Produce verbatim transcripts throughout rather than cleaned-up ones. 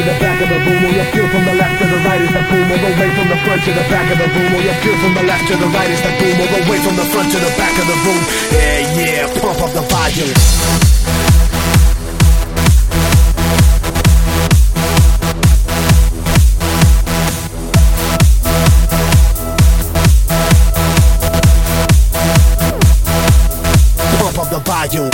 the back of the room, or you feel from the left to the right is the boom, all the way from the front to the back of the room, or you feel from the left to the right is the boom, all the way from the front to the back of the room. Yeah, yeah, pump up the volume. Pump up the volume.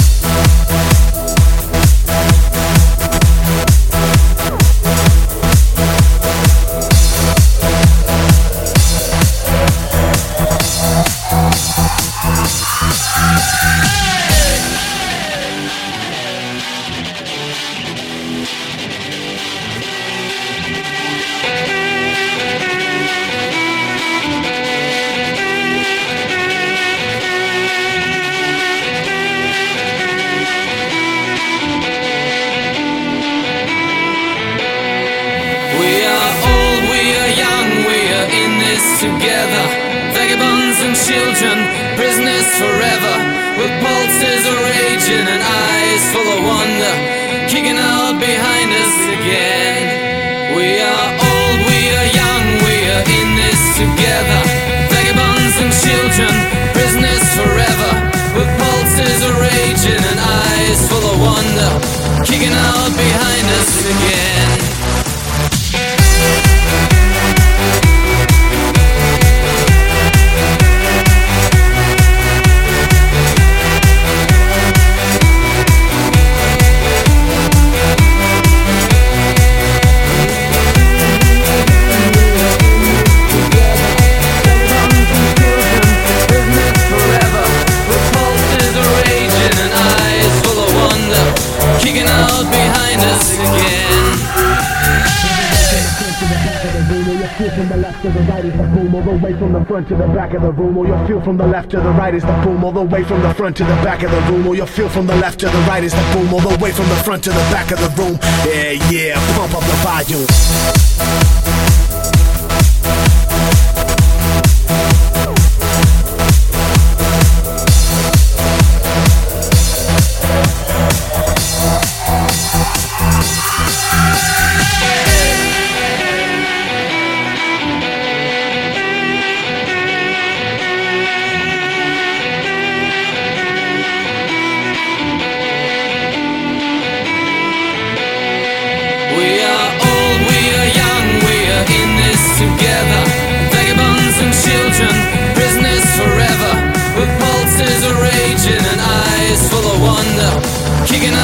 Together, vagabonds and children, prisoners forever, with pulses raging and eyes full of wonder, kicking out behind us again. We are old, we are young, we are in this together, vagabonds and children, prisoners forever, with pulses raging and eyes full of wonder, kicking out behind us again. From the left to the right is the boom, all the way from the front to the back of the room, or you'll feel from the left to the right is the boom, all the way from the front to the back of the room, or you'll feel from the left to the right is the boom, all the way from the front to the back of the room. Yeah, yeah, pump up the volume. Prisoners forever, with pulses raging and eyes full of wonder, kicking